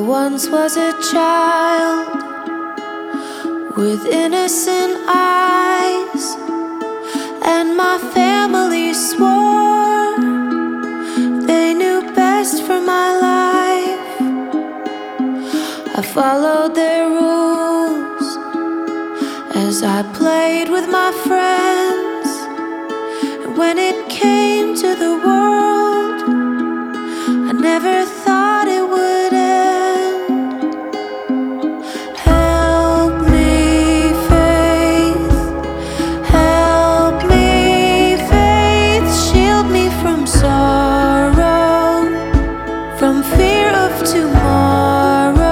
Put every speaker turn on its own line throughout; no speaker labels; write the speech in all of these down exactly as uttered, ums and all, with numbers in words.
once was a child with innocent eyes, and my family swore they knew best for my life. I followed their rules as I played with my friends, and when it came to the world, I never thought it would end. Help me, faith, help me, faith, shield me from sorrow, from fear of tomorrow.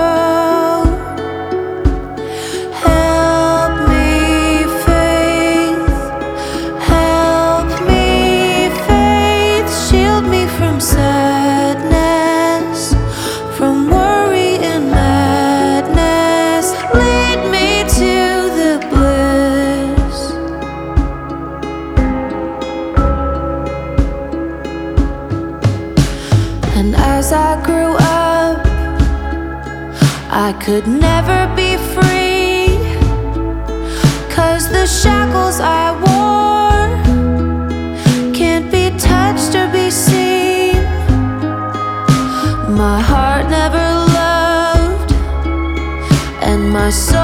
Help me, faith, help me, faith, shield me from sadness, from worry and madness. Lead me to the bliss. And as I grew up, I could never be free, 'cause the shackles I wore can't be touched or be seen. My heart never loved, and my soul